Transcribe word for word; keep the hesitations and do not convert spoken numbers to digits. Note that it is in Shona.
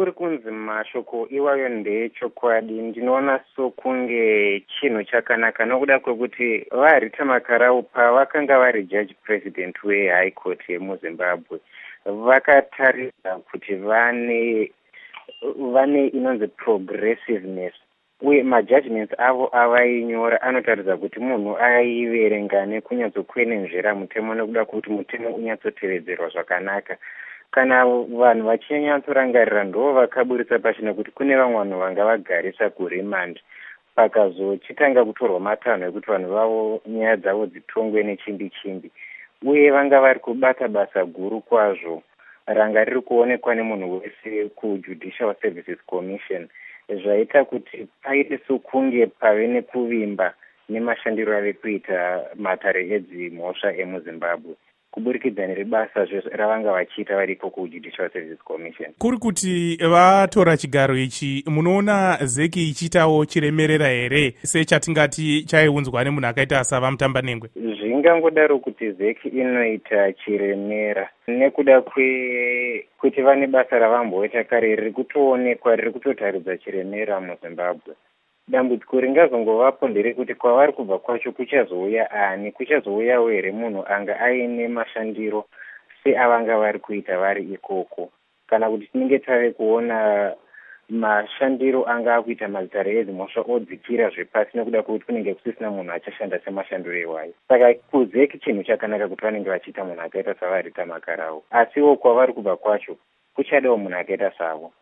kuri kunzi mashoko iwayo ndeechokwadi, ndinoona sokunge chinhu chakanaka nokuda kwekuti vaRita Makarau pavakanga vari judge president wehigh court yemuzimbabwe vakatarisa kuti vane vane inonzi progressiveness, uye majudgments avo avainyora anotaridza kuti munhu aiverenga nekunyatsokuenenzvera mutemo nekuda kwekuti mutemo unyatsotevedzerwa zvakanaka. Kana vanhu vachinyatsorangarira ndo vakaburitsa pachena kuti kune vamwe vanhu vanga vagarisa kurimand pakazochitanga kutorwa matanho ekuti vanhu vavo nyaya dzavo dzitongwe nechimbi chimbi, uye vanga vari kubata basa guru kwazvo ranga riri kuonekwa nemunhu wese kuJudicial Services Commission, zvaita kuti paite sokunge pave nekuvimba nemashandiro ave kuita matare edzimhosva emuzimbabwe kuburikidza neribasa ravanga vachiita varipo kuJudicial Services Commission. Kuri kuti vatora chigaro ichi, munoona zeki ichitawo chiremerera here sechatingati chaiunzwa nemunhu akaita savaMutambanengwe? Zvingangodaro kuti zeki inoita chiremera nekuda kwe kuti vane basa ravamboita kare riri kutoonekwa riri kutotaridza chiremera muZimbabwe. Dambudziko ringazongovapo nderekuti kwavari kubva kwacho kuchazouya ani, kuchazouyawo here munhu anga aine mashandiro seavanga vari kuita vari ikoko, kana kuti tinenge tave kuona mashandiro anga akuita mazitare edzimhosva odzikira zvepasi nekuda kwekuti kunenge kusisina munhu achashanda semashandiro iwayo. Saka kuzeki chinhu chakanaka kuti vanenge vachiita munhu akaita savaRita Makarau, asiwo kwavari kubva kwacho kuchadawo munhu akaita savo.